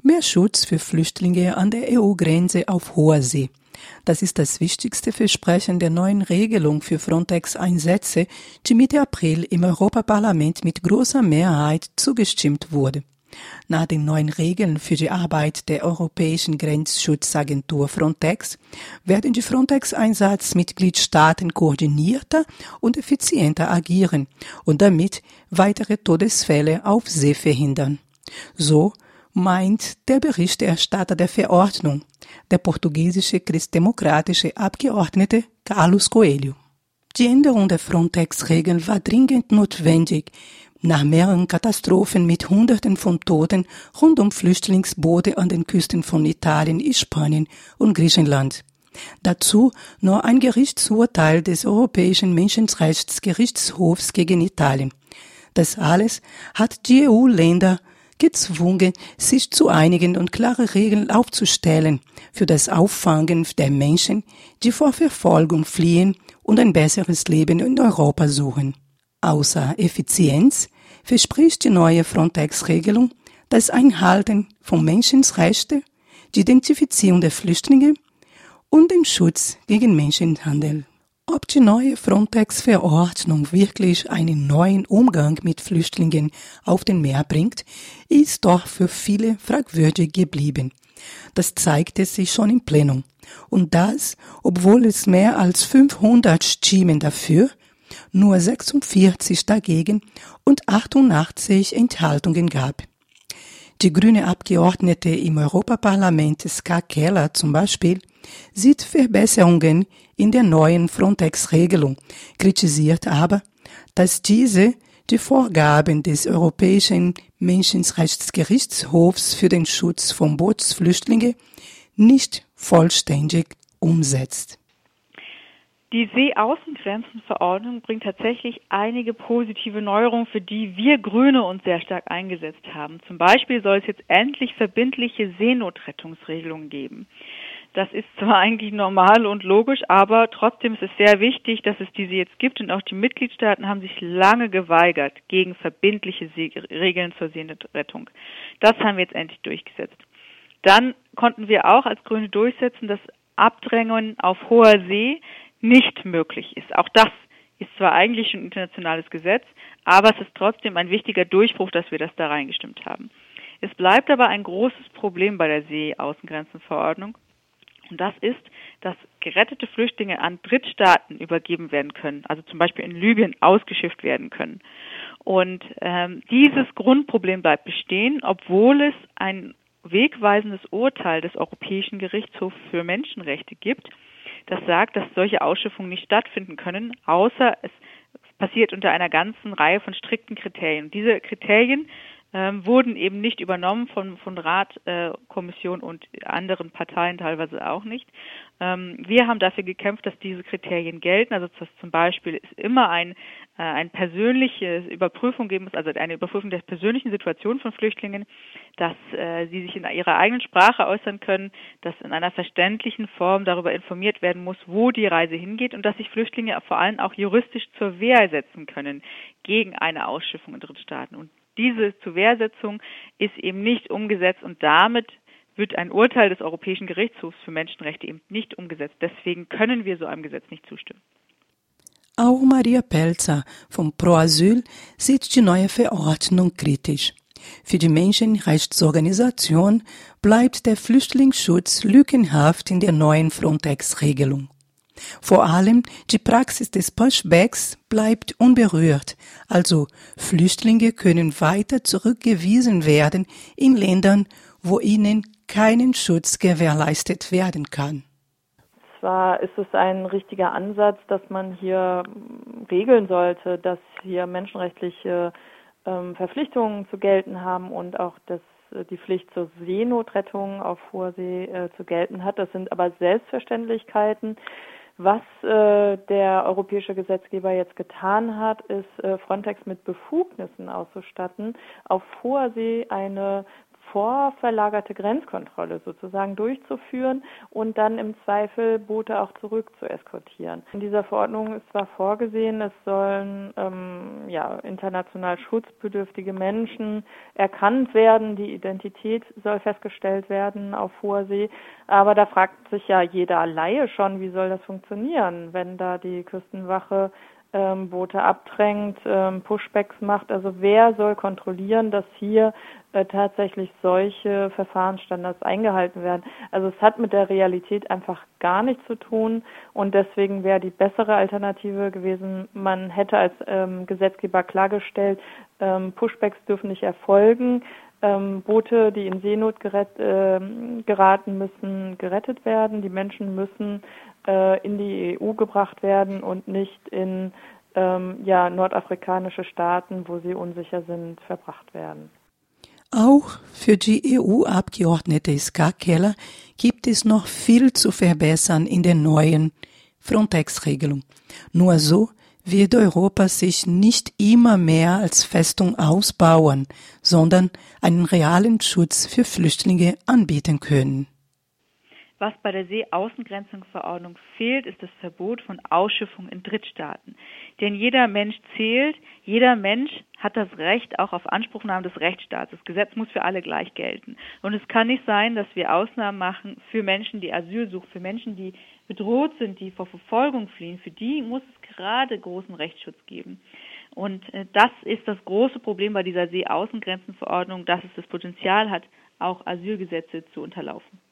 Mehr Schutz für Flüchtlinge an der EU-Grenze auf hoher See. Das ist das wichtigste Versprechen der neuen Regelung für Frontex-Einsätze, die Mitte April im Europaparlament mit großer Mehrheit zugestimmt wurde. Nach den neuen Regeln für die Arbeit der Europäischen Grenzschutzagentur Frontex werden die Frontex-Einsatzmitgliedstaaten koordinierter und effizienter agieren und damit weitere Todesfälle auf See verhindern. So meint der Berichterstatter der Verordnung, der portugiesische christdemokratische Abgeordnete Carlos Coelho. Die Änderung der Frontex-Regeln war dringend notwendig, nach mehreren Katastrophen mit Hunderten von Toten rund um Flüchtlingsboote an den Küsten von Italien, Spanien und Griechenland. Dazu nur ein Gerichtsurteil des Europäischen Menschenrechtshofs gegen Italien. Das alles hat die EU-Länder gezwungen, sich zu einigen und klare Regeln aufzustellen für das Auffangen der Menschen, die vor Verfolgung fliehen und ein besseres Leben in Europa suchen. Außer Effizienz verspricht die neue Frontex-Regelung das Einhalten von Menschenrechten, die Identifizierung der Flüchtlinge und den Schutz gegen Menschenhandel. Ob die neue Frontex-Verordnung wirklich einen neuen Umgang mit Flüchtlingen auf den Meer bringt, ist doch für viele fragwürdig geblieben. Das zeigte sich schon im Plenum. Und das, obwohl es mehr als 500 Stimmen dafür, nur 46 dagegen und 88 Enthaltungen gab. Die grüne Abgeordnete im Europaparlament Ska Keller zum Beispiel sieht Verbesserungen in der neuen Frontex-Regelung, kritisiert aber, dass diese die Vorgaben des Europäischen Menschenrechtshofs für den Schutz von Bootsflüchtlingen nicht vollständig umsetzt. Die Seeaußengrenzenverordnung bringt tatsächlich einige positive Neuerungen, für die wir Grüne uns sehr stark eingesetzt haben. Zum Beispiel soll es jetzt endlich verbindliche Seenotrettungsregelungen geben. Das ist zwar eigentlich normal und logisch, aber trotzdem ist es sehr wichtig, dass es diese jetzt gibt, und auch die Mitgliedstaaten haben sich lange geweigert gegen verbindliche Regeln zur Seenotrettung. Das haben wir jetzt endlich durchgesetzt. Dann konnten wir auch als Grüne durchsetzen, dass Abdrängen auf hoher See nicht möglich ist. Auch das ist zwar eigentlich schon ein internationales Gesetz, aber es ist trotzdem ein wichtiger Durchbruch, dass wir das da reingestimmt haben. Es bleibt aber ein großes Problem bei der Seeaußengrenzenverordnung, und das ist, dass gerettete Flüchtlinge an Drittstaaten übergeben werden können, also zum Beispiel in Libyen ausgeschifft werden können. Und dieses Grundproblem bleibt bestehen, obwohl es ein wegweisendes Urteil des Europäischen Gerichtshofs für Menschenrechte gibt, das sagt, dass solche Ausschiffungen nicht stattfinden können, außer es passiert unter einer ganzen Reihe von strikten Kriterien. Diese Kriterien wurden eben nicht übernommen von Rat, Kommission und anderen Parteien, teilweise auch nicht. Wir haben dafür gekämpft, dass diese Kriterien gelten, also dass zum Beispiel es immer ein persönliches Überprüfung geben muss, also eine Überprüfung der persönlichen Situation von Flüchtlingen, dass sie sich in ihrer eigenen Sprache äußern können, dass in einer verständlichen Form darüber informiert werden muss, wo die Reise hingeht, und dass sich Flüchtlinge vor allem auch juristisch zur Wehr setzen können gegen eine Ausschiffung in Drittstaaten. Und diese Zuwehrsetzung ist eben nicht umgesetzt, und damit wird ein Urteil des Europäischen Gerichtshofs für Menschenrechte eben nicht umgesetzt. Deswegen können wir so einem Gesetz nicht zustimmen. Auch Maria Pelzer vom Pro Asyl sieht die neue Verordnung kritisch. Für die Menschenrechtsorganisation bleibt der Flüchtlingsschutz lückenhaft in der neuen Frontex-Regelung. Vor allem die Praxis des Pushbacks bleibt unberührt, also Flüchtlinge können weiter zurückgewiesen werden in Ländern, wo ihnen keinen Schutz gewährleistet werden kann. Zwar ist es ein richtiger Ansatz, dass man hier regeln sollte, dass hier menschenrechtliche Verpflichtungen zu gelten haben und auch dass die Pflicht zur Seenotrettung auf hoher See zu gelten hat. Das sind aber Selbstverständlichkeiten. Was der europäische Gesetzgeber jetzt getan hat, ist Frontex mit Befugnissen auszustatten, auf hoher See eine vorverlagerte Grenzkontrolle sozusagen durchzuführen und dann im Zweifel Boote auch zurück zu eskortieren. In dieser Verordnung ist zwar vorgesehen, es sollen international schutzbedürftige Menschen erkannt werden, die Identität soll festgestellt werden auf hoher See, aber da fragt sich ja jeder Laie schon, wie soll das funktionieren, wenn da die Küstenwache Boote abdrängt, Pushbacks macht. Also wer soll kontrollieren, dass hier tatsächlich solche Verfahrensstandards eingehalten werden? Also es hat mit der Realität einfach gar nichts zu tun und deswegen wäre die bessere Alternative gewesen, man hätte als Gesetzgeber klargestellt, Pushbacks dürfen nicht erfolgen. Boote, die in Seenot geraten, müssen gerettet werden. Die Menschen müssen in die EU gebracht werden und nicht in nordafrikanische Staaten, wo sie unsicher sind, verbracht werden. Auch für die EU-Abgeordnete Ska Keller gibt es noch viel zu verbessern in der neuen Frontex-Regelung. Nur so wird Europa sich nicht immer mehr als Festung ausbauen, sondern einen realen Schutz für Flüchtlinge anbieten können. Was bei der Seeaußengrenzungsverordnung fehlt, ist das Verbot von Ausschiffung in Drittstaaten. Denn jeder Mensch zählt, jeder Mensch hat das Recht auch auf Anspruchnahme des Rechtsstaats. Das Gesetz muss für alle gleich gelten. Und es kann nicht sein, dass wir Ausnahmen machen für Menschen, die Asyl suchen, für Menschen, die bedroht sind, die vor Verfolgung fliehen. Für die muss es gerade großen Rechtsschutz geben. Und das ist das große Problem bei dieser Seeaußengrenzenverordnung, dass es das Potenzial hat, auch Asylgesetze zu unterlaufen.